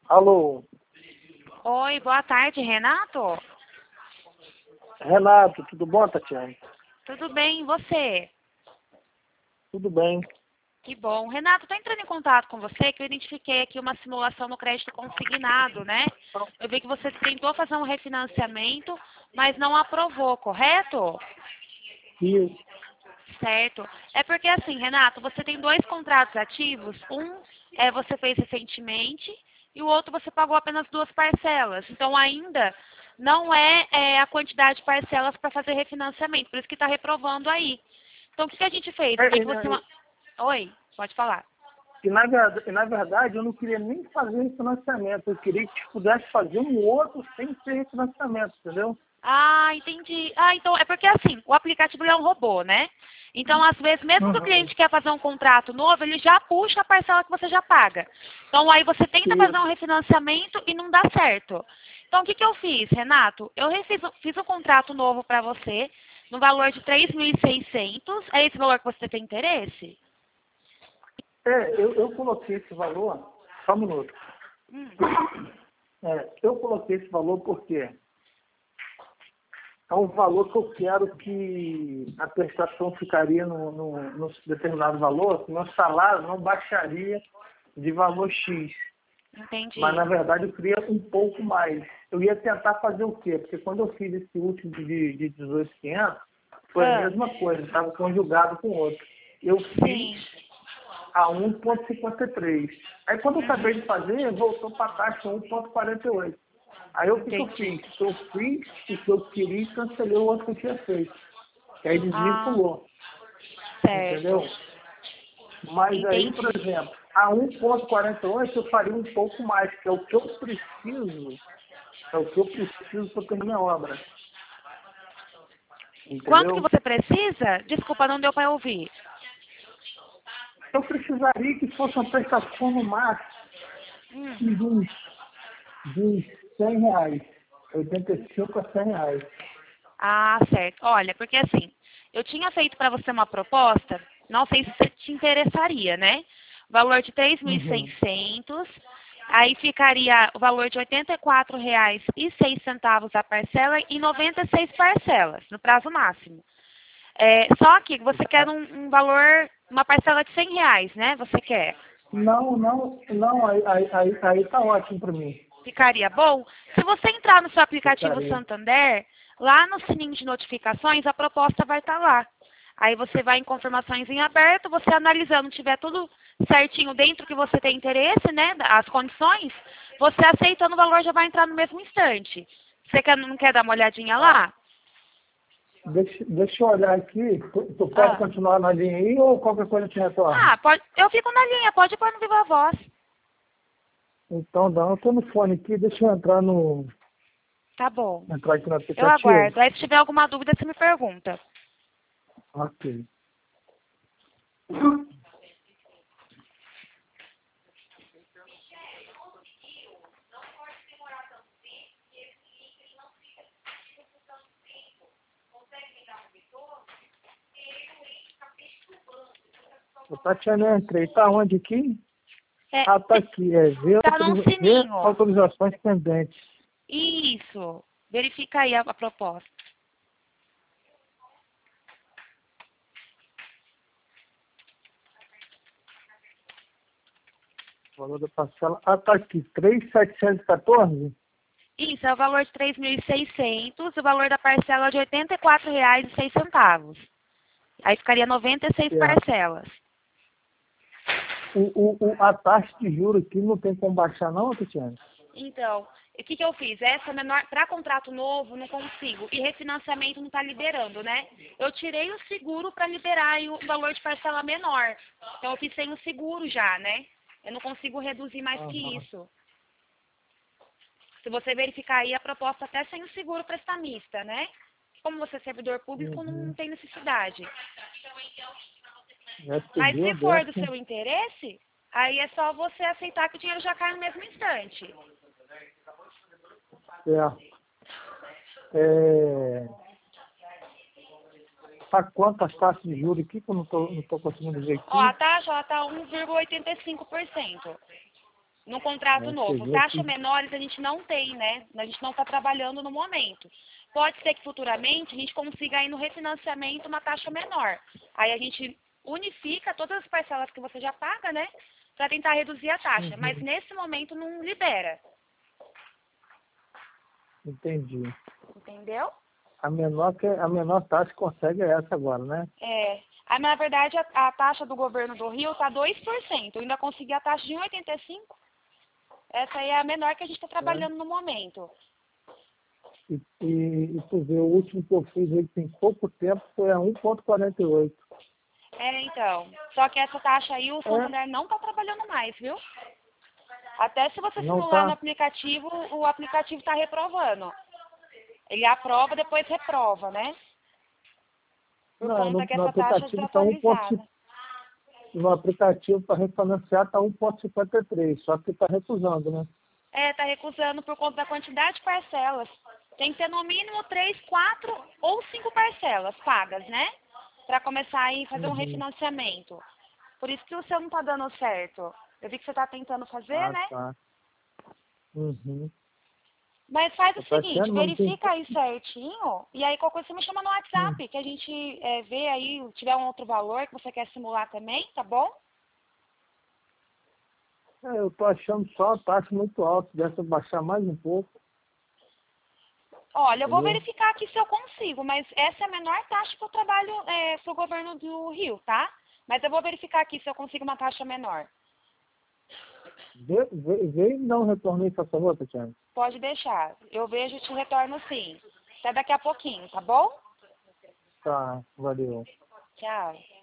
Alô, Oi, boa tarde, Renato. Renato, tudo bom, Tatiana? Tudo bem, e você? Tudo bem. Que bom. Renato, estou entrando em contato com você que eu identifiquei aqui uma simulação no crédito consignado, né? Eu vi que você tentou fazer um refinanciamento, mas não aprovou, correto? E, Certo. É porque assim, Renato, você tem dois contratos ativos. Um você fez recentemente e o outro você pagou apenas duas parcelas. Então ainda não a quantidade de parcelas para fazer refinanciamento. Por isso que está reprovando aí. Então o que a gente fez? Eu vi que você... Oi, pode falar. na verdade, eu não queria nem fazer refinanciamento. Eu queria que pudesse fazer um outro sem ser refinanciamento, entendeu? Ah, entendi. Ah, então é porque assim, o aplicativo ele é um robô, né? Então, às vezes, mesmo que o Uhum. cliente quer fazer um contrato novo, ele já puxa a parcela que você já paga. Então, aí você tenta fazer um Isso. refinanciamento e não dá certo. Então, o que eu fiz, Renato? Fiz um contrato novo para você, no valor de 3.600. É esse valor que você tem interesse? Eu coloquei esse valor, só um minuto. Hum, Eu coloquei esse valor porque é um valor que eu quero que a prestação ficaria num determinado valor, que meu salário não baixaria de valor X. Mas, entendi. na verdade, eu queria um pouco mais. Eu ia tentar fazer o quê? Porque quando eu fiz esse último de 18.500, foi a Ah, mesma coisa, estava conjugado com outro. Eu fiz sim. a 1,53. Aí, quando eu acabei Uhum, de fazer, voltou para a taxa 1,48. Aí, o que eu entendi. fiz? Eu fiz o que eu queria e cancelei o outro que eu tinha feito. E aí, Ah, desvinculou, entendeu? certo. Mas aí, por Entendi. exemplo, a 1,48 eu faria um pouco mais, que é o que eu preciso. É o que eu preciso para terminar a obra. Quanto que Entendeu? você precisa? Desculpa, não deu para ouvir. Eu precisaria que fosse uma prestação no máximo Hum. de uns R$ 100. 85 a R$ 100. Ah, certo. Olha, porque assim, eu tinha feito para você uma proposta, não sei se você te interessaria, né? Valor de três mil e Uhum. seiscentos, aí ficaria o valor de R$ 84,06 a parcela e 96 parcelas, no prazo máximo. Só que você quer um valor, uma parcela de R$ 100, né? Você quer. Não, aí tá ótimo para mim. Ficaria bom? Se você entrar no seu aplicativo Ficaria. Santander, lá no sininho de notificações, a proposta vai estar lá. Aí você vai em confirmações em aberto, você analisando, tiver tudo certinho dentro que você tem interesse, né, as condições, você aceitando o valor já vai entrar no mesmo instante. Você não quer dar uma olhadinha lá? Deixa eu olhar aqui. Tu pode Ah, continuar na linha aí ou qualquer coisa eu te retorno? pode, eu fico na linha, pode pôr no Viva Voz. Então, dá, eu estou no fone aqui, deixa eu Tá bom. entrar aqui no Eu aplicativo. aguardo. Aí se tiver alguma dúvida, você me pergunta. Ok. O Tatiana, entrei. Tá onde aqui? É, Ah, tá aqui. tá num Ver sininho. autorizações pendentes. Isso. Verifica aí a proposta. Valor da parcela. Ah, tá aqui. 3.714. Isso, é o valor de 3.600, o valor da parcela é de R$ 84,06. Aí ficaria 96 Certo. parcelas. A taxa de juros aqui não tem como baixar, não, Tatiana? Então, o que eu fiz? Essa menor, para contrato novo, não consigo. E refinanciamento não está liberando, né? Eu tirei o seguro para liberar aí o valor de parcela menor. Então, eu fiz sem o seguro já, né? Eu não consigo reduzir mais que Aham. isso. Se você verificar aí a proposta até sem o seguro prestamista, né? Como você é servidor público, não Uhum. tem necessidade. Já Mas subiu se a for do décima. seu interesse, aí é só você aceitar que o dinheiro já cai no mesmo instante. Certo. Tá quanto as taxas de juros aqui que eu não tô conseguindo ver Ó, a aqui? taxa ela tá 1,85%. num contrato novo. Você Taxa viu que... menores a gente não tem, né? A gente não está trabalhando no momento. Pode ser que futuramente a gente consiga aí no refinanciamento uma taxa menor. Aí a gente unifica todas as parcelas que você já paga, né? Para tentar reduzir a taxa. Mas Uhum. nesse momento não libera. Entendi. Entendeu? A menor taxa que consegue é essa agora, né? É. Aí, na verdade, a taxa do governo do Rio está 2%. Eu ainda consegui a taxa de 1,85%. Essa aí é a menor que a gente está É. trabalhando no momento. E tu vê, o último que eu fiz aí, que tem pouco tempo, foi a 1,48. É, então. Só que essa taxa aí o É, Santander não está trabalhando mais, viu? Até se você não simular no tá. aplicativo, o aplicativo está reprovando. Ele aprova, depois reprova, né? Por Não, conta que no essa taxa é aplicativo tá 1,5. desatualizada. No aplicativo para refinanciar tá 1,53, só que tá recusando, né? É, tá recusando por conta da quantidade de parcelas. Tem que ter no mínimo 3, 4 ou 5 parcelas pagas, né? Para começar aí a fazer um Uhum. refinanciamento. Por isso que o seu não tá dando certo. Eu vi que você tá tentando fazer, Ah, né? tá. Uhum. Mas faz o Tá seguinte, tendo, mas não tem... verifica aí certinho, e aí qualquer coisa você me chama no Hum. WhatsApp, que a gente vê aí, tiver um outro valor que você quer simular também, tá bom? É, eu tô achando só a taxa muito alta, dessa baixar mais um pouco, Olha, eu vou entendeu? verificar aqui se eu consigo, mas essa é a menor taxa que eu trabalho pro governo do Rio, tá? Mas eu vou verificar aqui se eu consigo uma taxa menor. Vê e dá um retorno aí, por favor, Tatiana. Pode deixar. Eu vejo e te retorno sim. Até daqui a pouquinho, tá bom? Tá, valeu. Tchau.